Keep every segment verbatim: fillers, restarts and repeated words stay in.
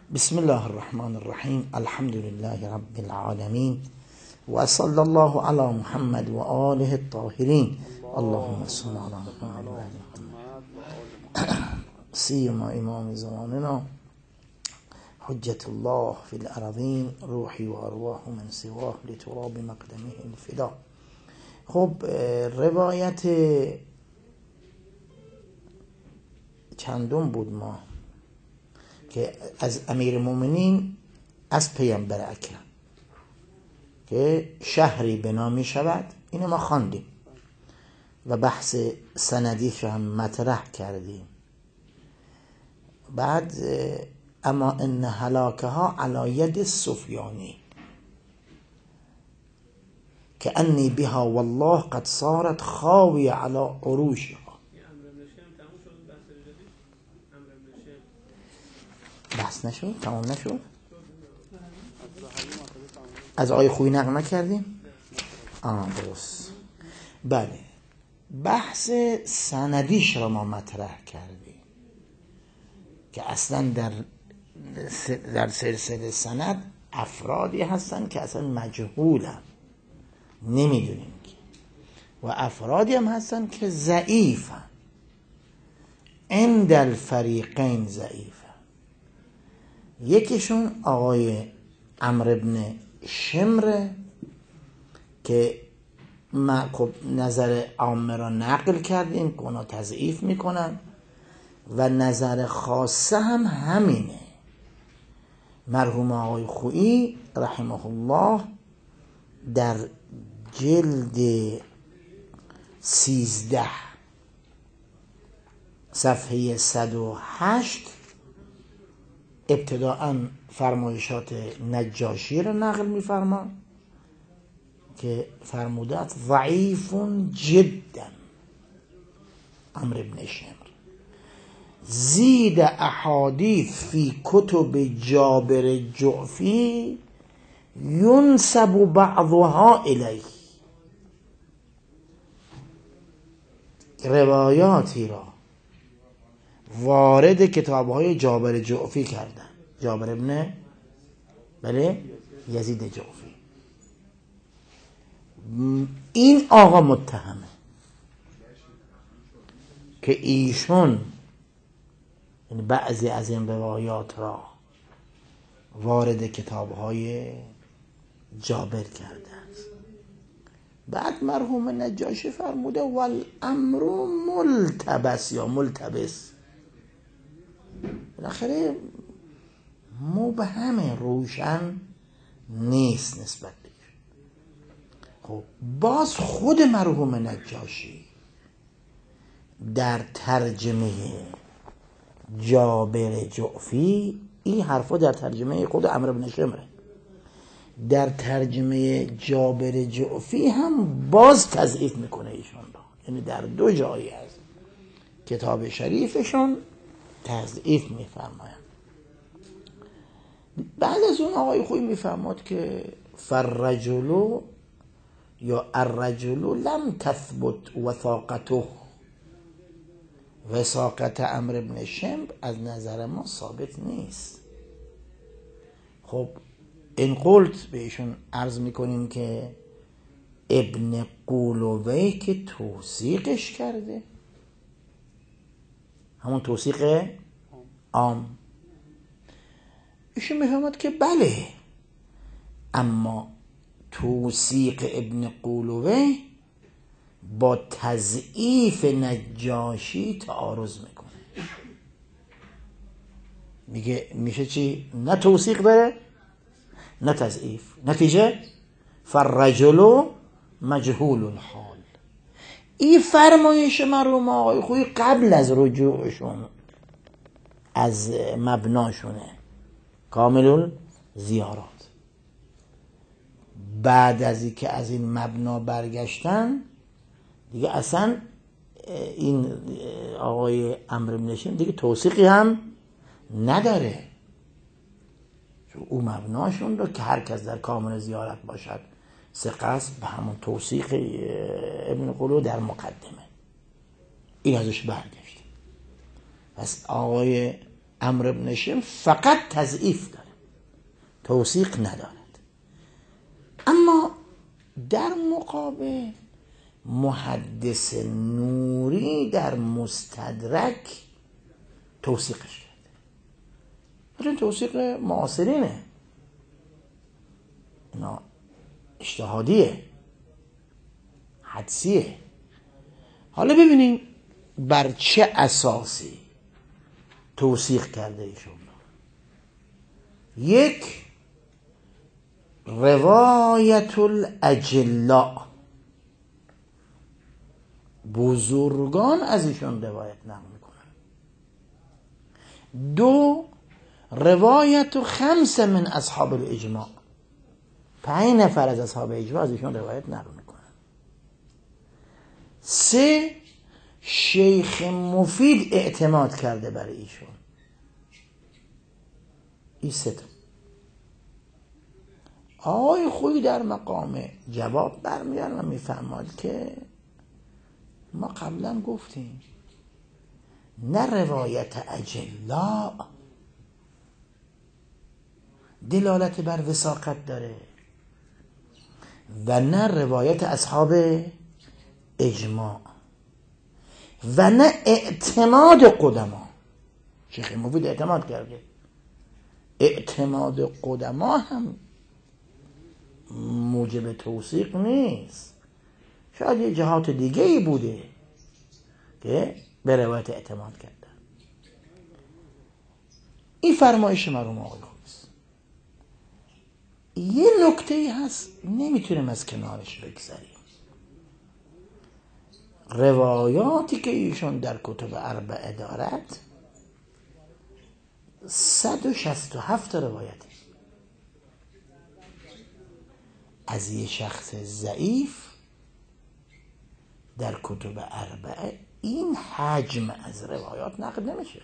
بسم الله الرحمن الرحیم. الحمد لله رب العالمین و صلی الله علی محمد و آله الطاهرین. اللهم صل علی محمد و آل محمد. سیما امام زماننا حجت الله فی الارضین، روحی و ارواح من سواه لتراب مقدمه الفدا. خب روایت چندم بود ما که از امیر المؤمنین از پیامبر اکرم که شهری بنا می شود، اینو ما خواندیم و بحث سندیش هم مطرح کردیم. بعد اما ان هلاکها علی ید سفیانی که انی بها والله قد صارت خاویه علی عروشها. بحث نشد؟ تمام نشد؟ از آیه خوبی نقل نکردیم؟ آه درست. بله، بحث سندیش را ما مطرح کردیم که اصلا در در سلسله سند افرادی هستن که اصلا مجهولن، نمیدونیم که، و افرادی هم هستن که ضعیفن، عند الفریقین ضعیفن. یکیشون آقای عمرو بن شمر که ما نظر عامه را نقل کردیم که اونا تضعیف میکنن و نظر خاصه هم همینه. مرحوم آقای خویی رحمه الله در جلد سیزده صفحه صد و هشت ابتداءً فرمایشات نجاشی را نقل می‌فرما که فرمودت ضعیف جدا عمرو بن شمر، زید احادیث فی کتب جابر جعفی ینسب بعضها الیه. روایاتی را وارد کتاب‌های جابر جعفی کردن. جابر ابن بله یزید جعفی. این آقا متهمه که ایشون یعنی بعضی از این روایات را وارد کتاب‌های جابر کرده است. بعد مرحوم نجاشی فرموده والامر ملتبس یا ملتبس، بالاخره مبهم، روشن نیست نسبت بهش. خب باز خود مرحوم نجاشی در ترجمه جابر جعفی، این حرفا در ترجمه خود عمرو بن شمره، در ترجمه جابر جعفی هم باز تضعیف میکنه ایشون را، یعنی در دو جایی از کتاب شریفشون تضعیف میفرمایند. بعد از اون آقای خویی میفرماد که فررجل یا الرجل لم تثبت وثاقته، وثاقت عمرو بن شمر از نظر ما ثابت نیست. خب این قلت به ایشون عرض میکنیم که ابن قولوی که توثیقش کرده، همون توثیق عام، ایشون میفهمد که بله، اما توثیق ابن قولوی با تضعیف نجاشی تعارض میکنه. میگه میشه چی؟ نه توثیق داره نه تضعیف. نتیجه فالرجل مجهول الحال. این فرمایش مرحوم آقای خویی قبل از رجوعشون از مبناشونه کامل زیارات. بعد از این که از این مبنا برگشتن دیگه اصلا این آقای عمرو بن شمر دیگه توثیقی هم نداره، چون او مبناشون رو که هر کس در کامل زیارت باشد ثقه است، به همون توثیق ابن قولو در مقدمه این ازش برگشت. پس آقای عمرو بن شم فقط تضعیف داره، توثیق ندارد. اما در مقابل محدث نوری در مستدرک توثیقش کرده. این توثیق معاصرینه، اینا اجتهادیه، حدسیه. حالا ببینیم بر چه اساسی توثیق کرده ایشون. یک، روایت الاجلاء، بزرگان از ایشون روایت نقل میکنن. دو، روایت خمس من اصحاب الاجماع، پنج نفر از اصحاب اجماع از ایشون روایت نقل میکنن. سه، شیخ مفید اعتماد کرده برای ایشون. این سه تا. آقای خویی در مقام جواب برمیان و میفهمد که ما قبلا گفتیم نه روایت اجلا دلالت بر وثاقت داره و نه روایت اصحاب اجماع و نه اعتماد قدما. شیخ مفید اعتماد کرده. اعتماد قدما هم موجب توثیق نیست، شاید یه جهات دیگه ای بوده که به روایت اعتماد کردن. این فرمایش مرحوم آقای خویی است. یه نکته هست نمیتونیم از کنارش بگذریم. روایاتی که ایشون در کتب اربعه دارد صد و شصت و هفت روایت از یه شخص ضعیف در کتب اربعه این حجم از روایات نقل نمیشه.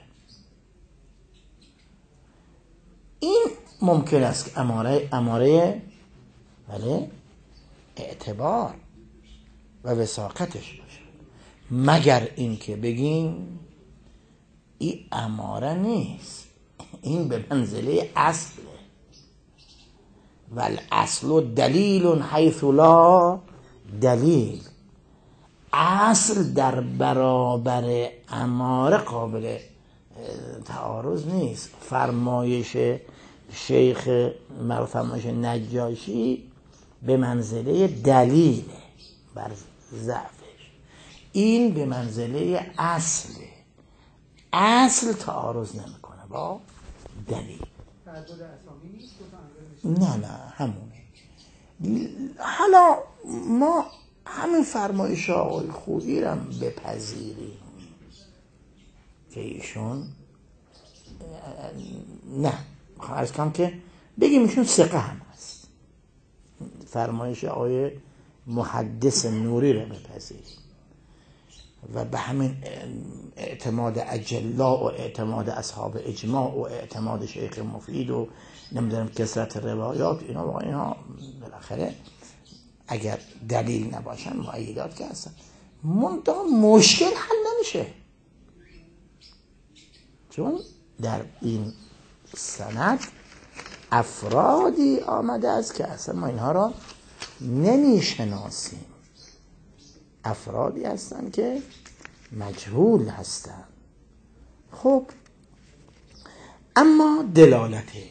این ممکن است که اماره اماره ولی اعتبار و وثاقتش باشه، مگر اینکه بگیم این اماره نیست، این به منزله اصله. والاصل دلیل حیث لا دلیل. اصل در برابر اماره قابل تعارض نیست. فرمایش شیخ فرمایش نجاشی به منزله دلیل بر ضعفش، این به منزله اصله. اصل تعارض نمیکنه با دلیل. نه نه همونه. حالا ما همین فرمایش آقای خویی رو بپذیریم که ایشون نه عرض کنم که بگیم ایشون ثقه هم هست، فرمایش آقای محدث نوری رو بپذیریم و به همین اعتماد اجلا و اعتماد اصحاب اجماع و اعتماد شیخ مفید و نمیدونم کثرت روایات، اینا واقعا اینا بالاخره اگر دلیل نباشن مؤیدات که هستن. منتها مشکل حل نمیشه، چون در این سند افرادی آمده است که اصلا ما اینها را نمیشناسیم. افرادی هستن که مجهول هستن. خب اما دلالتش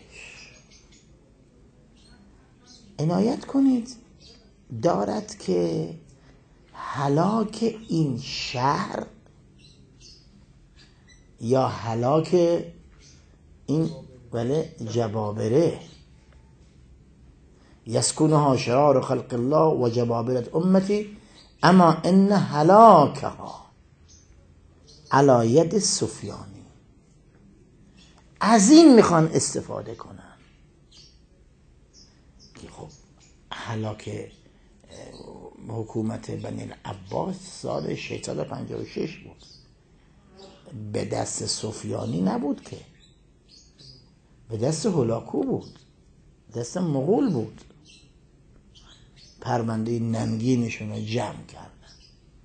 عنایت کنید دارد که هلاک این شهر یا هلاک این ولی جبابره یسکونها شرار خلق الله و جبابرت امتی اما ان هلاکها علی ید سفیانی. از این میخوان استفاده کنن که خب هلاک حکومت بنی العباس سال ششصد و پنجاه و شش بود، به دست سفیانی نبود که، به دست هولاکو بود، دست مغول بود. پرونده ننگینشون رو جمع کردن.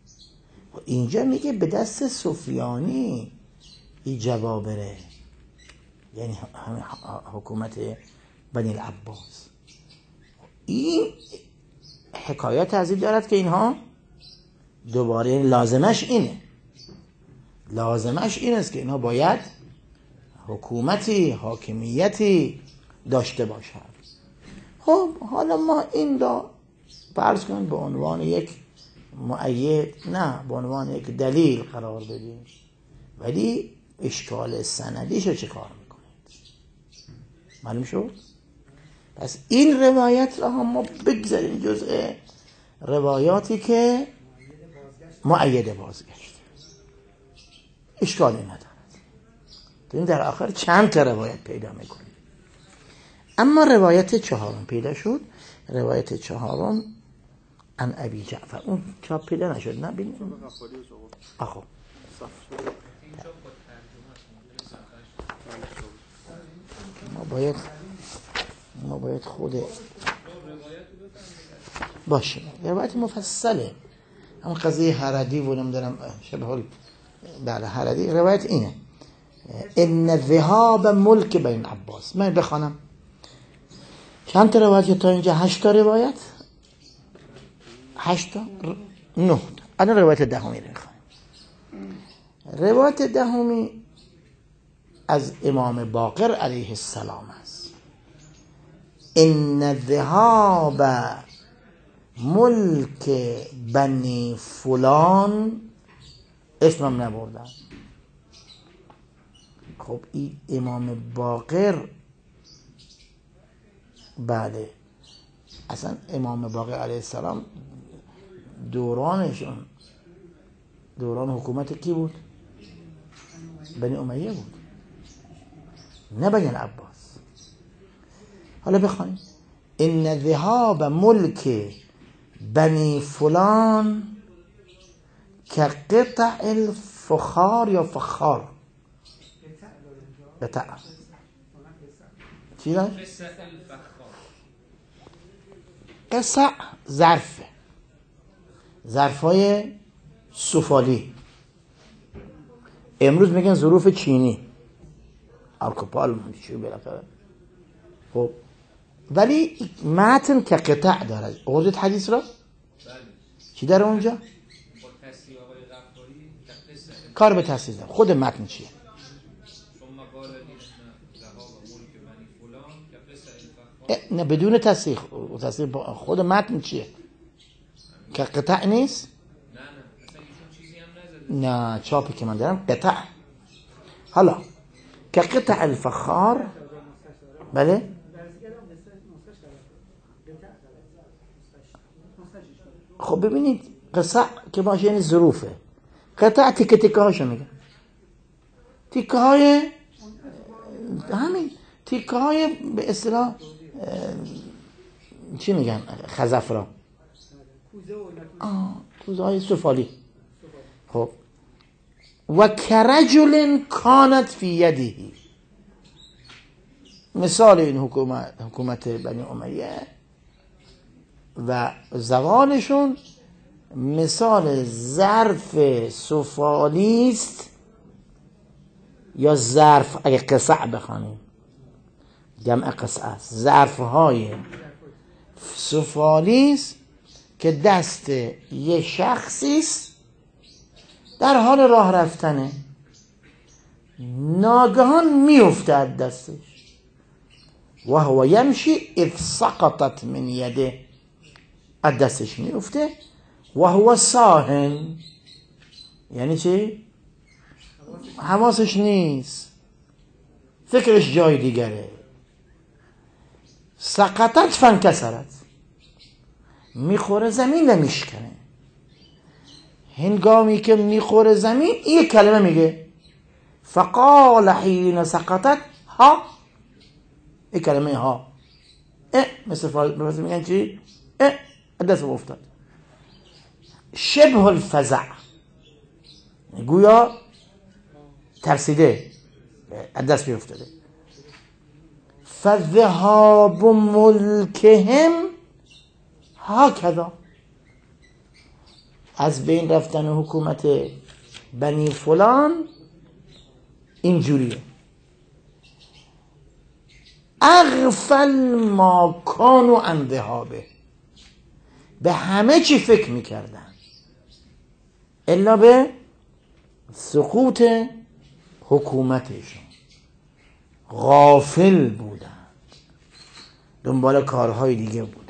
اینجا میگه به دست سفیانی این جبابره. یعنی همین حکومت بنی العباس. این حکایت از این دارد که اینها دوباره لازمش اینه لازمش این است که اینها باید حکومتی حاکمیتی داشته باشد. خب حالا ما این را فرض کنیم به عنوان یک مؤید، نه به عنوان یک دلیل قرار بدیم، ولی اشکال سندیشو چه کار میکنید؟ معلوم شد؟ پس این روایت را هم ما بگذاریم جزء روایاتی که مؤید بازگشت، اشکالی ندارد. این در آخر چند تا روایت پیدا میکنیم. اما روایت چهارم پیدا شد، روایت چهارم عن ابی جعفر. اون چاپ پیدا نشد، نه ببینیم. آخو ما باید ما باید خود باشه روایت مفصله. اما قضیه هردی و نمیدونم شبه حال بله هردی روایت اینه: ان ذهاب ملک بین عباس. من بخوانم چند تا روایت تا اینجا؟ هشت تا روایت، هشت تا نه تا. الان روایت دهمی رو میخوایم. روایت دهمی از امام باقر علیه السلام است: ان ذهاب ملک بنی فلان، اسمم نبردن. خب این امام باقر، بله اصلا امام باقر علیه السلام دورانشون دوران حکومت کی بود؟ بنی امیه بود، نه بنی العباس. حالا بخوایم: ان ذهاب ملک بنی فلان که قطع الفخار یا فخار قطع چی داشت؟ قطع ظرف ظرفای سفالی، امروز میگن ظروف چینی، آرکوپال چی بالاخره. خب ولی متن که قطع داره. آوردید حدیث را؟ چی داره اونجا؟ کار به تصحیح داره. خود متن چیه؟ نه بدون تصحیح. تصحیح خود متن چیه؟ که قطع نیست؟ نه چاپی که من دارم قطع. حالا که قطع الفخار، بله خب ببینید قطع که باشه یعنی ظروفه، قطع تیکه تیکه هاشو میگه، تیکه های همین تیکه های به اصطلاح چی میگن خزف را، کوزه های سفالی. خب و کرجل کانت فی یده، مثال این حکومت حکومت بنی امیه و زوالشون مثال ظرف سفالی است، یا ظرف اگه قصع بخوانیم جمع قصع است، ظرف های سفالی است که دست یه شخصی است در حال راه رفتنه، ناگهان میفته از دستش، و هو یمشی اذ سقطت من یده، از دستش میفته، و هو ساهن، یعنی چی؟ حواسش نیست، فکرش جای دیگره. سقطت فانکسرت، میخوره زمین و میشکنه. هنگامی که میخوره زمین این کلمه میگه فقال حین سقطت ها، این کلمه ها اه، مثل فارسی میگن چی؟ اه، دست افتاد. شبه الفزع، گویا ترسیده، دست میافتاده. فذهاب ملکهم هکذا، از بین رفتن حکومت بنی فلان اینجوریه. اغفل ما کانوا عن ذهابه، به همه چی فکر میکردن الا به سقوط حکومتشون. غافل بودن، دنبال کارهای دیگه بودن.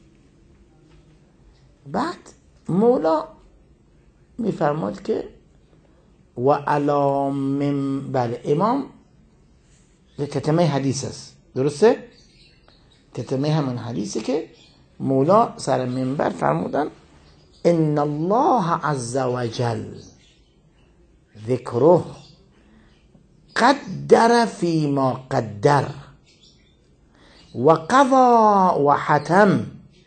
بعد مولا میفرماد که و علی من، بله امام تتمه حدیث است، درسته؟ تتمه همون حدیثه که مولا سر منبر فرمودن ان الله عز وجل ذکره قدر فيما قدر و قضا و حتم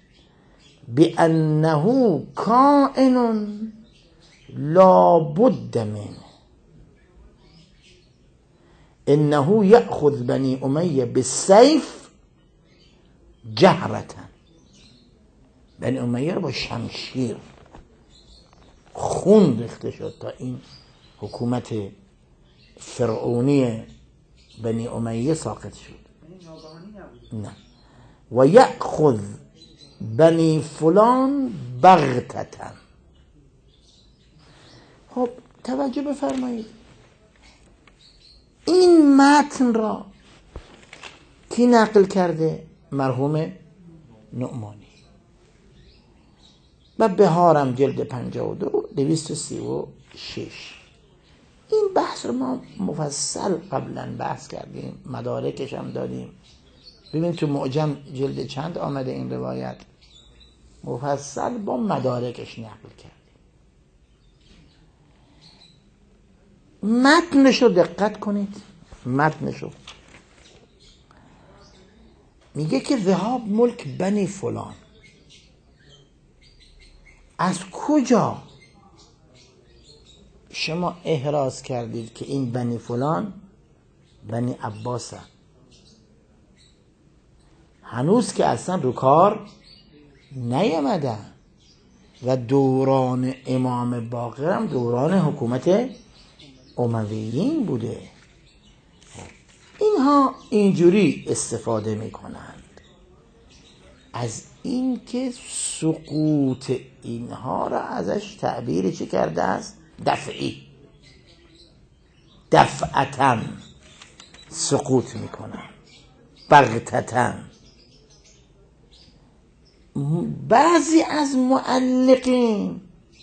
بأنه کائن لا بد منه انه یأخذ بنی امیه بالسیف جهرة. بنی امیه رو با شمشیر خون ریخته شد تا این حکومت فرعونی بنی امیه ساقط شد. نه و یأخذ بنی فلان بغتة. خب توجه بفرمایید، این متن را کی نقل کرده؟ مرحوم نعمانی. و بهارم جلد پنجاه و دو دویست و سی و شش. این بحث رو ما مفصل قبلا بحث کردیم، مدارکش هم دادیم. ببین تو معجم جلد چند آمده این روایت، مفصل با مدارکش نقل کردیم. متنشو دقت کنید، متنشو میگه که ذهاب ملک بنی فلان. از کجا شما احراز کردید که این بنی فلان بنی عباسه؟ هنوز که اصلا رو کار نیامدن و دوران امام باقر هم دوران حکومت امویین بوده. اینها اینجوری استفاده میکنند از این که سقوط اینها را ازش تعبیر چی کرده است؟ دفعی، دفعتاً سقوط میکنن، بغتتاً. بعضی از معلقین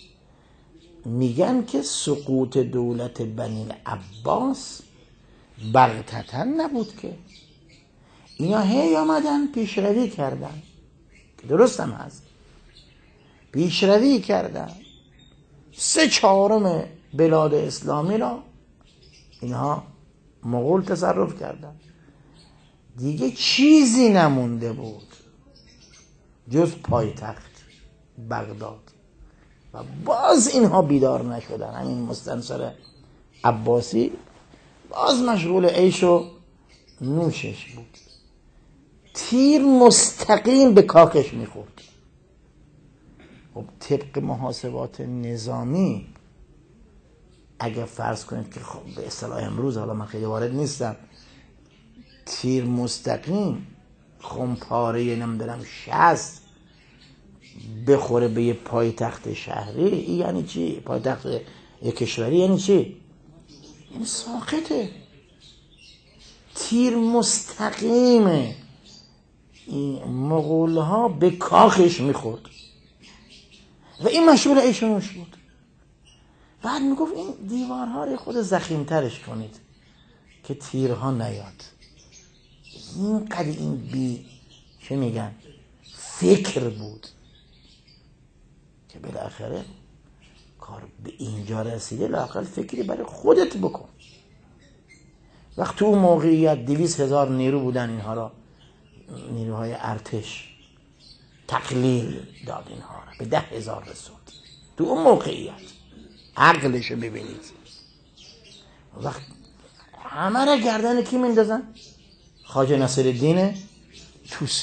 میگن که سقوط دولت بنی عباس بغتتاً نبود، که اینا هی آمدن پیشروی کردن، درست هم هست، پیشروی کردن. سه چهارم بلاد اسلامی را اینها مغول تصرف کردن، دیگه چیزی نمونده بود جز پایتخت بغداد. و باز اینها بیدار نشدن. همین مستنصر عباسی باز مشغول عیش و نوشش بود، تیر مستقیم به کاکش میخورد. خب طبق محاسبات نظامی اگر فرض کنید که خب به اصطلاح امروز، حالا من خیلی وارد نیستم، تیر مستقیم خمپاره نمیدونم شست بخوره به یه پایتخت شهری، این یعنی چی؟ پایتخت یک کشوری یعنی چی؟ یعنی ساقطه. تیر مستقیم این مغول ها به کاخش میخورد و این مشهور ایشونوش بود. بعد میگفت این دیوارها رو خود زخیم ترش کنید که تیرها نیاد. اینقدر این بی چه میگن فکر بود که بالاخره کار به اینجا رسیده. لااقل فکری برای خودت بکن. وقت تو اون موقعیت دویست هزار نیرو بودن، اینها را نیروهای ارتش تقلیل داد، اینها را به ده هزار رسوند. تو اون موقعیت عقلشو ببینید. وقت همه را گردن کی میندازن؟ خواجه نصرالدین طوسی.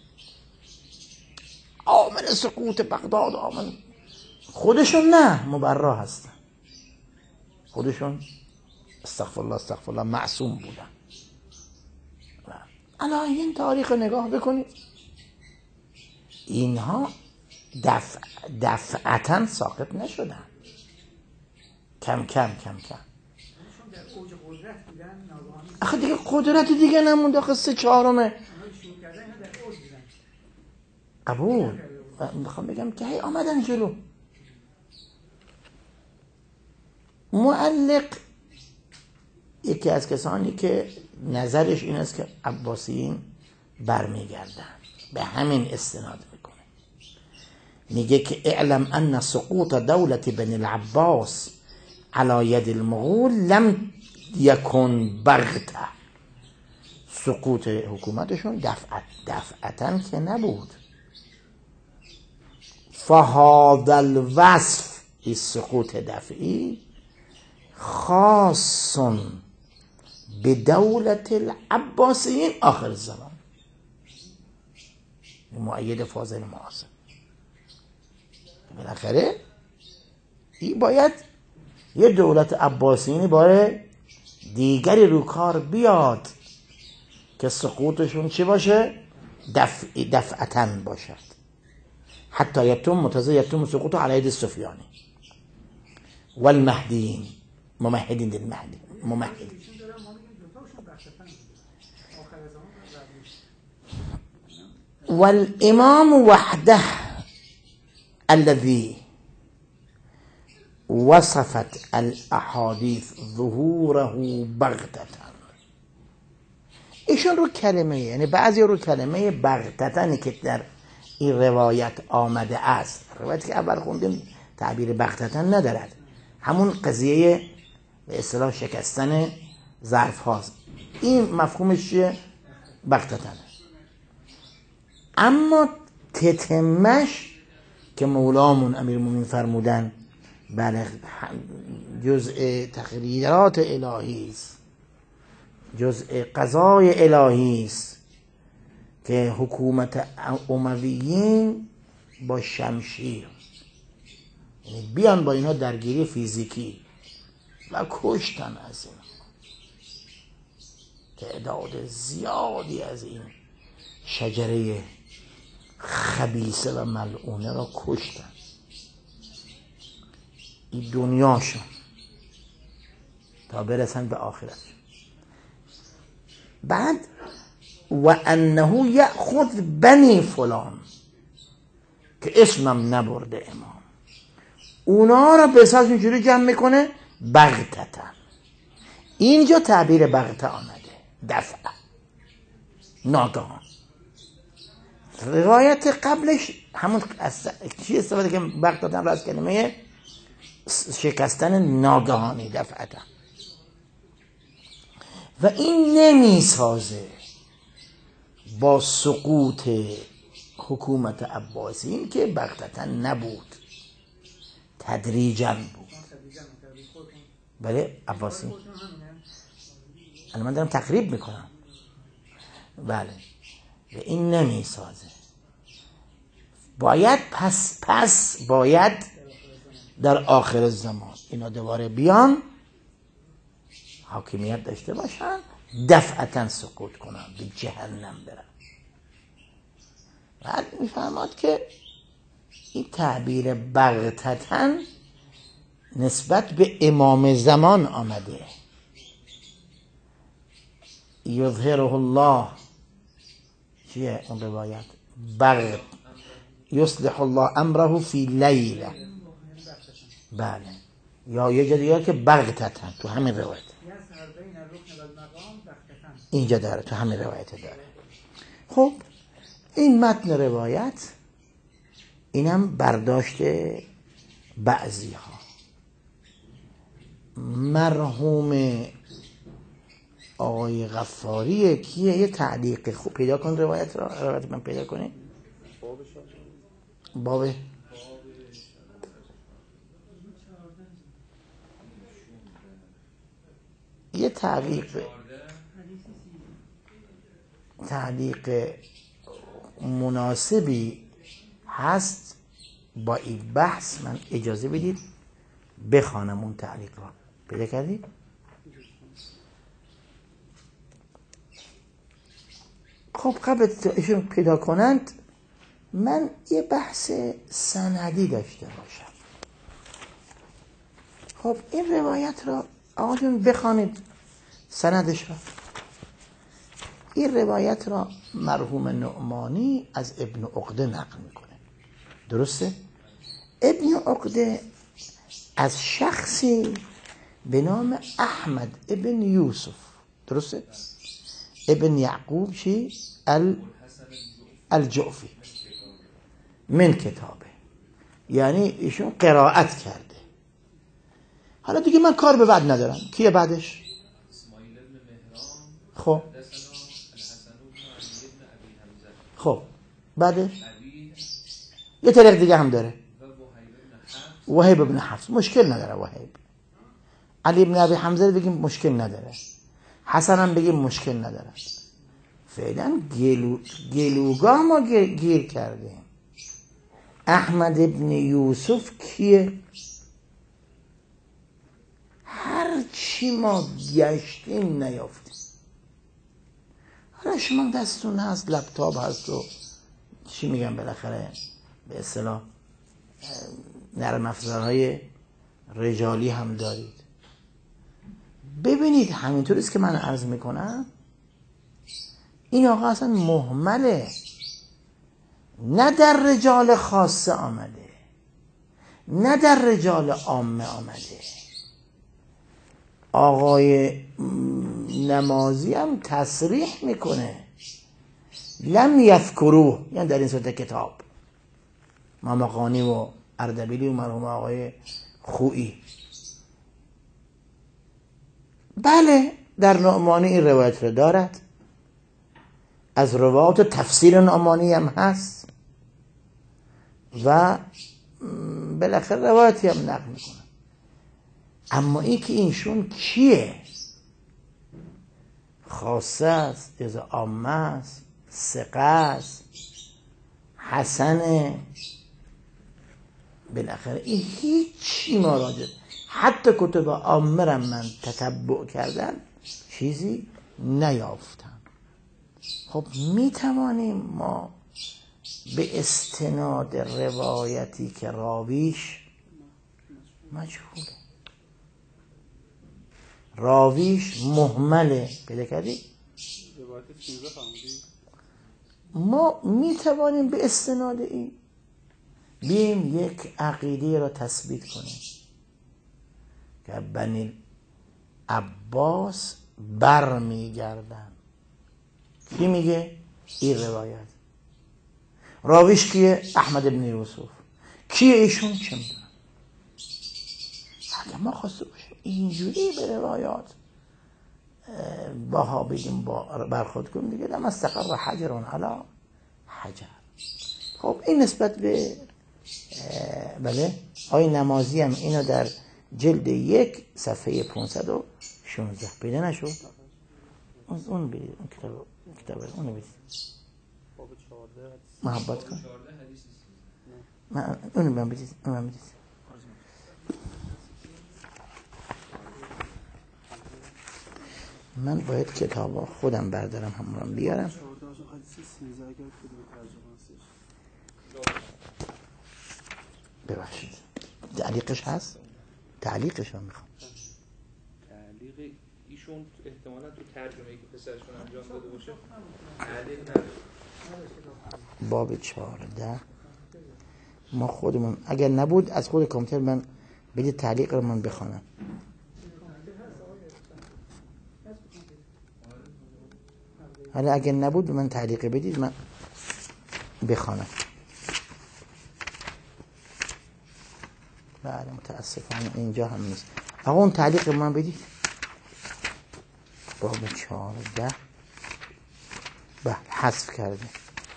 آمن سقوط بغداد، آمن. خودشون نه، مبرا هستن، خودشون استغفرالله استغفرالله معصوم بودن. الهی این تاریخ نگاه بکنید، اینها دفع دفعتا ساقط نشدن، کم کم کم کم. آخه دیگه قدرت دیگه نمونده. آخه سه چهارمه قبول. میخوام بگم که هی آمدن جلو. معلق یکی از کسانی که نظرش این است که عباسیین برمیگردن، به همین استناد میکنه، میگه که اعلم ان سقوط دولت بن العباس على ید المغول لم یکن بغته، سقوط حکومتشون دفعت دفعتا که نبود. فهذا الوصف السقوط دفعی خاص به دولت العباسیین آخر الزمان، مؤید فاضل معاصر. بالاخره این باید یه دولت عباسیینی بار دیگری رو کار بیاد که سقوطشون چی باشه؟ دفع دفعتاً باشد. حتی یتم متضی یتم سقوط علی ید السفیانی والمهدیین، ممهدین دل مهدی ممهدین. والامام وحده الذي وصفت الاحاديث ظهوره بغتة. ایشون رو کلمه، یعنی بعضی رو کلمه بغتتن که در این روایت آمده است، روایتی که اول خوندیم تعبیر بغتتن ندارد، همون قضیه به اصطلاح شکستن ظرف هاست، این مفهومش چیه؟ بغتتن. اما تتمش که مولامون امیرالمومنین فرمودن بله جزء تقریرات الهی است، جزء قضای الهی است که حکومت امویین با شمشیر، یعنی بیان با اینا درگیری فیزیکی و کشتن از اینا، تعداد زیادی از این شجره خبیثه و ملعونه را کشتن. این دنیاشون تا برسن به آخرت. بعد و انه یأخذ بنی فلان، که اسمم نبرده امام، اونا را به اساس اینجوری جمع میکنه بغتتا. اینجا تعبیر بغته آمده، دفع، ناگهان. روایت قبلش همون چی استفاده که بغتتا را از کلمه شکستن ناگهانی، دفعتا. و این نمیسازه با سقوط حکومت عباسیین که بغتتا نبود، تدریجاً بود. بله عباسی، الان من دارم تقریب میکنم. بله و این نمیسازه. باید پس پس باید در آخر زمان اینا دوباره بیان حاکمیت داشته باشن، دفعتا سقوط کنن، به جهنم برن. بعد میفهمد که این تعبیر بغتتن نسبت به امام زمان آمده. یظهره الله، چیه اون روایت؟ بغت یصلح الله امره فی لیله. بله، یا یه جا دیگه که بغتتن تو همین روایت اینجا داره، تو همین روایت داره. خب این متن روایت اینم برداشت بعضی ها. مرحوم آقای غفاری کیه؟ یه تعلیق خوب پیدا کن روایت را، روایت من پیدا کنی باب یه تعلیق تعلیق مناسبی هست با این بحث. من اجازه بدید بخوانم اون تعلیق را. پیدا کردید؟ خب قبل ایشون پیدا کنند من یه بحث سندی داشته باشم. خب این روایت را آقایون بخوانید سندش را. این روایت را مرحوم نعمانی از ابن عقده نقل میکنه. درسته؟ ابن عقده از شخصی به نام احمد ابن یوسف، درسته؟ ابن یعقوب چی؟ ال... الجعفی من کتابه، یعنی ایشون قرائت کرده. حالا دیگه من کار به بعد ندارم. کیه بعدش؟ خب خب بعدش یه طریق دیگه هم داره، وهیب ابن حفص، مشکل نداره. وهیب علی ابن ابی حمزه بگیم مشکل نداره، حسن هم بگیم مشکل نداره. فعلا گلو... گلوگاه ما گیر کردیم. احمد ابن یوسف کیه؟ هر چی ما گشتیم نیافتیم. حالا شما دستون هست، لپتاپ هست و چی میگم بالاخره به اصطلاح نرم افزارهای رجالی هم دارید. ببینید همینطوریست که من عرض میکنم این آقا اصلا مهمله، نه در رجال خاصه آمده نه در رجال عامه آمده. آقای نمازی هم تصریح میکنه لم یذکروه، یعنی در این صورت کتاب مامقانی و اردبیلی و مرحوم آقای خویی. بله در نعمانی این روایت رو دارد، از روایات تفسیر نعمانی هم هست و بالاخره روایتی هم نقل میکنه. اما این که اینشون کیه؟ خاصه است، جز عامه است، ثقه است، حسنه، بالاخره این هیچی ما راجع حتی کتب عامه را من تتبع کردن چیزی نیافتم. خب می توانیم ما به استناد روایتی که راویش مجهوله، راویش مهمله، پیدا کردی؟ ما می توانیم به استناد این بیم یک عقیده را تثبیت کنیم که بنی عباس بر می گردن. کی میگه؟ این روایت. راویش کیه؟ احمد ابن یوسف. کیه ایشون؟ چه میدونم. اگه ما خواسته باشیم اینجوری به روایات باها بگیم برخورد کنیم دیگه لما استقر حجر علی حجر. خب این نسبت به بله آقای نمازی هم اینو در جلد یک صفحه پانصد و شانزده پیدا نشد. اون برید اون کتاب کتاب اون برید محبت کن. من اون من بدید اون من بدید. من باید کتابا خودم بردارم همونم بیارم. ببخشید تعلیقش هست؟ تعلیقش رو میخوام. تعلیق ایشون احتمالا تو ترجمه‌ای که پسرشون انجام داده باشه تعلیق نداره. باب چهارده ما خودمون اگر نبود از خود کامپیوتر من بدید تعلیق رو من بخوانم. حالا اگر نبود من تعلیق بدید من بخوانم. بله متاسفانه اینجا هم نیست. آقا اون تعلیق من بدید. باب چهارده بله حذف کرده.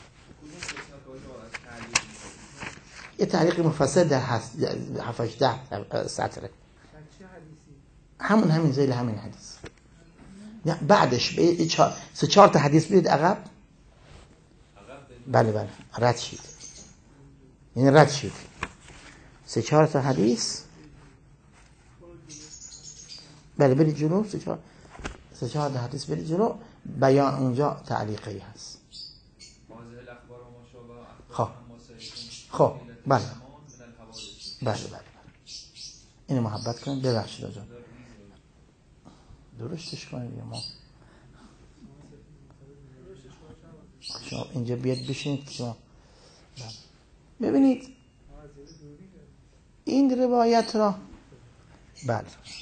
یه تعلیق مفصل در هفت ده سطره. همون همین زیل همین حدیث. نه بعدش به چهار سه چهار تا حدیث بدید عقب. بله بله رد شید. یعنی رد شید. سه چهار تا حدیث. بله برید جلو. سه چهار سه چهار تا حدیث برید جلو. بیان اونجا تعلیقی هست. خب خب بله بله بله اینو محبت کنید. ببخشید آجان درستش کنید. ما شما اینجا بیاد بشینید شما ببینید این روایت را. بله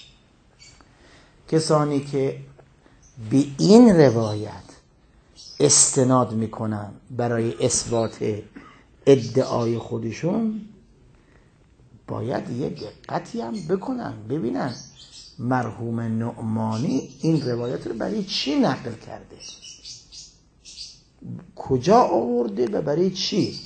کسانی که به این روایت استناد میکنن برای اثبات ادعای خودشون باید یه دقتی هم بکنن ببینن مرحوم نعمانی این روایت رو برای چی نقل کرده، کجا آورده و برای چی.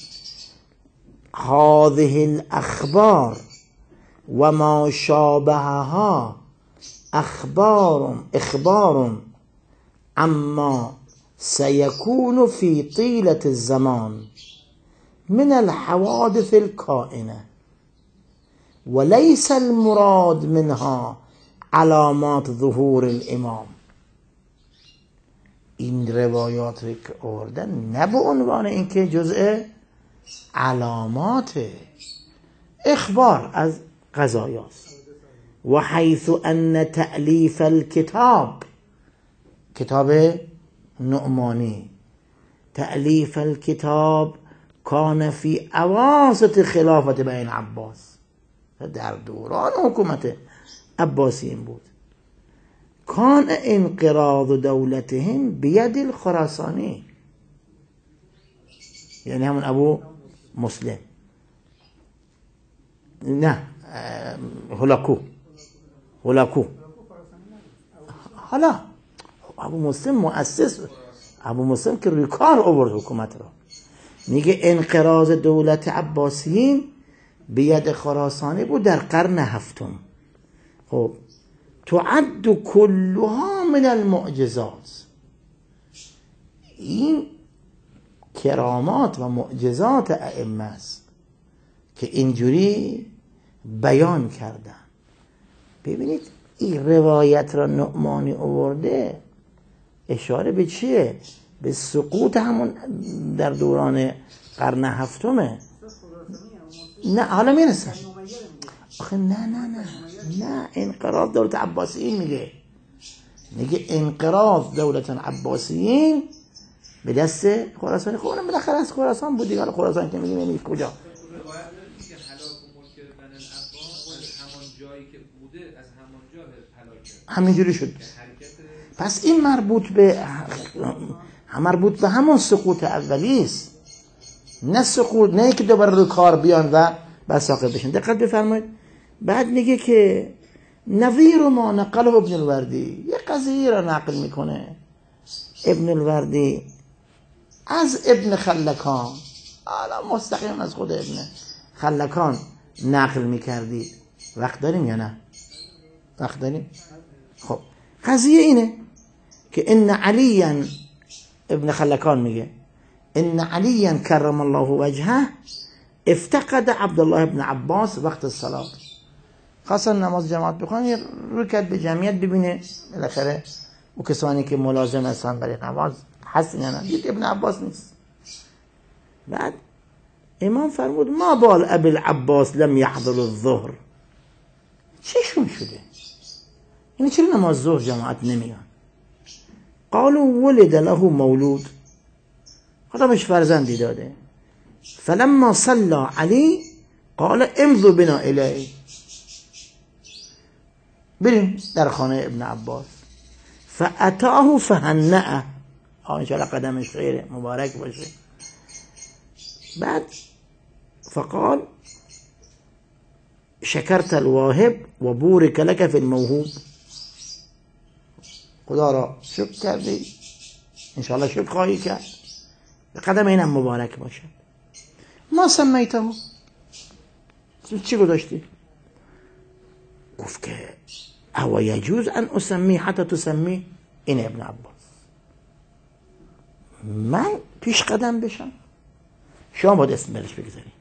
هذه الاخبار و ما شابهها اخبار اخبار اما سيكون في طيلة الزمان من الحوادث الكائنة وليس المراد منها علامات ظهور الامام. این روایات رو که آوردن نه به عنوان اینکه جزء علامات اخبار از قضایاست. و حیث ان تألیف الكتاب، کتاب نعمانی، تألیف الكتاب کان فی اواسط خلافت بین عباس، در دوران حکومت عباسیین بود. کان انقراض دولتهم بید الخراسانی، یعنی همون ابو مسلم، نه هولاکو هولاکو حالا ابو مسلم مؤسس، ابو مسلم که روی کار آورد حکومت را. میگه انقراض دولت عباسیین به ید خراسانی بود در قرن هفتم. خب تعد کلها من المعجزات، این کرامات و معجزات ائمه است که اینجوری بیان کردن. ببینید این روایت را نعمانی آورده اشاره به چیه؟ به سقوط همون در دوران قرن هفتمه. نه حالا میرسن. آخه نه نه نه نه انقراض دولت عباسیین میگه میگه انقراض دولت عباسیین به دست خراسانی. خب اونم بالاخره از خراسان بود دیگه. حالا خراسان که میگیم یعنی کجا؟ همینجوری شد. پس این مربوط به مربوط به همون سقوط اولی است، نه سقوط نه که دوباره رو کار بیان و بر ساقط بشن. دقت بفرمایید. بعد میگه که نظیر ما نقله ابن الوردی، یه قضیه را نقل میکنه ابن الوردی از ابن خلکان، حالا مستقیم از خود ابن خلکان نقل میکردید. وقت داریم یا نه؟ وقت داریم؟ خب قضیه اینه که ان علیا، ابن خلکان میگه ان علیا کرم الله وجهه افتقد عبدالله ابن عباس وقت الصلاة. خواستن نماز جماعت بخونن، رو کرد به جمعیت ببینه بالاخره او کسانی که ملازم هستن برای نماز هستن یا نه. دید ابن عباس نیست. بعد امام فرمود ما بال ابی العباس لم يحضر الظهر، چشون شده؟ یعنی چرا نماز ظهر جماعت نمیان؟ قالوا ولد له مولود، خدا بهش فرزندی داده. فلما صلى علی قال امضوا بنا الیه، بریم در خانه ابن عباس. فاتاه فهنأه، ان شاء الله قدمش خیره مبارک باشه. بعد فقال شکرت الواهب و بورک لك فی الموهوب، خدا را شکر کردی ان شاء الله شکر خواهی کرد، به قدم اینم مبارک باشه. ما سمیته، چی گذاشتی؟ گفت که او یجوز ان اسمی حتی تسمی. این ابن عباس من پیش قدم بشم، شما باید اسم برش بگذاری.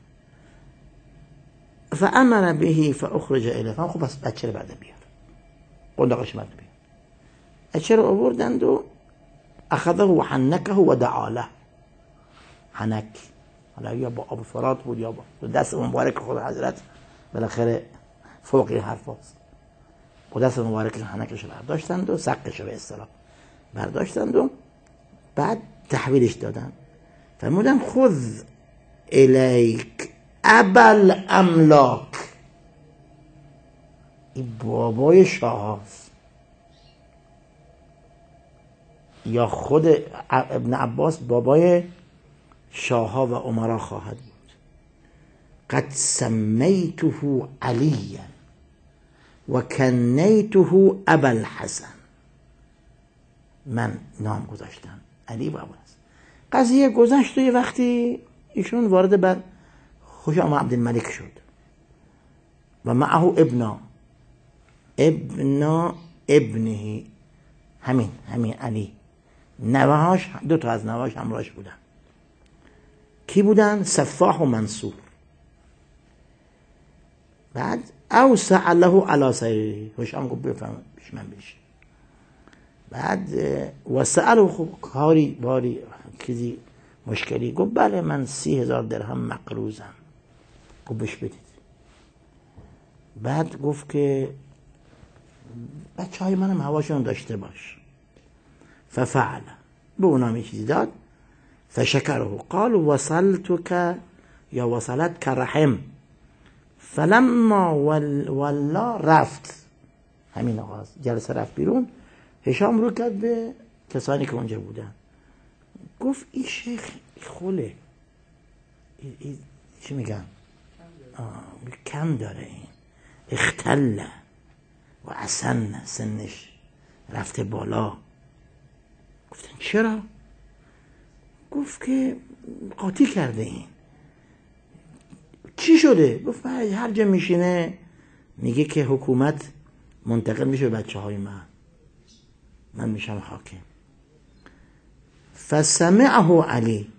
فامر به فاخرج الیه، خب بس بچه رو بعد بیار، قنداقش بعد بیار. بچه رو آوردند و اخذه و حنکه و دعا له، حنک، حالا یا با آب فرات بود یا با دست مبارک خود حضرت، بالاخره فوق این حرف هست، با دست مبارک حنکش رو برداشتند و سقش رو به اصطلاح برداشتند و بعد تحویلش دادن. فرمودن خذ الیک ابل املاک، این بابای شاه هست، یا خود ابن عباس بابای شاه ها و امرا خواهد بود. قد سمیته علیا و کنیته ابا الحسن، من نام گذاشتم علی و ابو الحسن. قضیه گذشت و یه وقتی ایشون وارد بر هشام عبدالملک شد و معه ابنا ابنا ابنه، همین همین علی، نوهاش دو تا از نوهاش همراهش بودن. کی بودن؟ سفاح و منصور. بعد اوسع له علی سریره، هشام گفت بفهم پیش من بشه. بعد وسأله خب کاری باری چیزی مشکلی، گفت بله من سی هزار درهم مقروضم، گفت بهش بدید. بعد گفت که بچه های منم هواشون داشته باش. ففعل، به اونام یه چیزی داد. فشکره، قال وصلتك یا وصلت که رحم، فلما ولا رفت، همین آغاز جلسه رفت بیرون، هشام رو کرد به کسانی که اونجا بودن، گفت این شیخ خوله، ای ای چی میگن کم داره، این اختله و اسن، سنش رفته بالا. گفتن چرا؟ گفت که قاطی کرده. این چی شده؟ گفت هر جا میشینه میگه که حکومت منتقل میشه بچه های من، من میشم حاکم. فسمعه علی،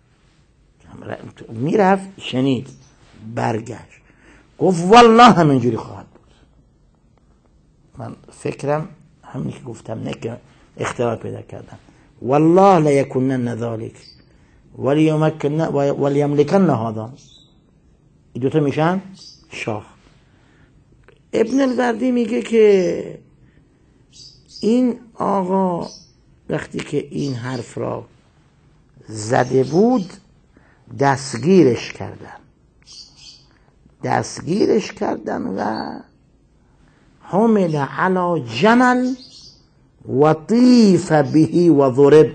میرفت شنید، برگشت گفت والله همینجوری خواهد بود. من فکرم همین که گفتم، نه که اختلاف پیدا کردم، والله لیکنن ذالک ولیملکن هذا، این دوتا میشن شاه. ابن الوردی میگه که این آقا وقتی که این حرف را زده بود دستگیرش کردن دستگیرش کردن و حمل علی جمل و طیف بهی و ضرب،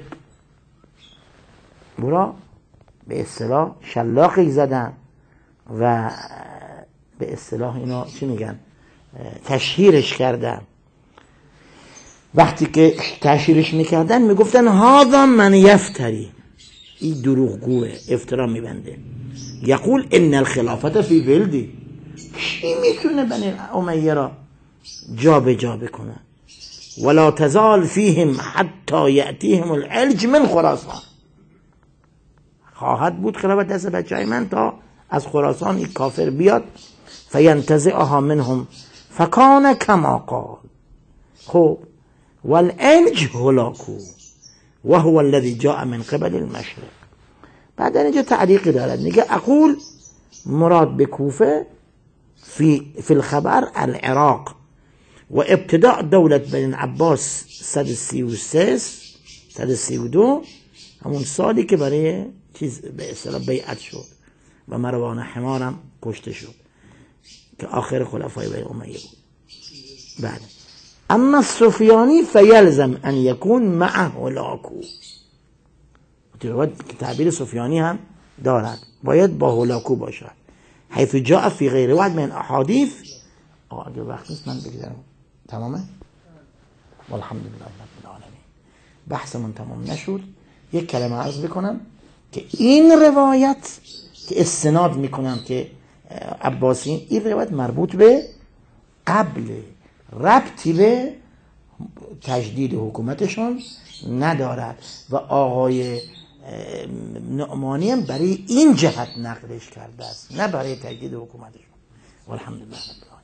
برا به اصطلاح شلاقی زدن و به اصطلاح اینا چی میگن تشهیرش کردن. وقتی که تشهیرش میکردن میگفتن هذا من یفتری، این دروغگوه، افترا میبنده. یقول ان الخلافت فی ولدی، کی میتونه بنی امیه را جا به جا بکنه؟ ولا تزال فیهم حتی یأتیهم العلج من خراسان، خواهد بود خلافت دست بچه های من تا از خراسان این کافر بیاد، فینتزعها منهم فکان کما قال. خب والعلج هلاکو و هو الذي جاء من قبل المشرق. بعد اینجا تعلیقی دارد، میگه اقول مراد به کوفه فی فی الخبر العراق و ابتداء دولت بنی عباس صد و سی و سه صد و سی و دو، همون سالی که برای چیز به اصطلاح بیعت شد و مروان حمارم کشته شد که آخر خلفای بنی امیه بود. بعد اما سفیانی فیلزم ان یکون معه هلاکو، تعبیر سفیانی هم دارد، باید با هلاکو باشد، حیث جاء فی غیر واحد من احادیث. اگر وقت نیست من بگذارم تمامه. والحمدلله رب العالمین. بحثمون تمام نشد. یک کلمه عرض بکنم که این روایت که استناد میکنم که عباسیین، این روایت مربوط به قبل، ربطی به تجدید حکومتشون ندارد و آقای نعمانی هم برای این جهت نقلش کرده است، نه برای تجدید حکومتشون. والحمدلله رب العالمین.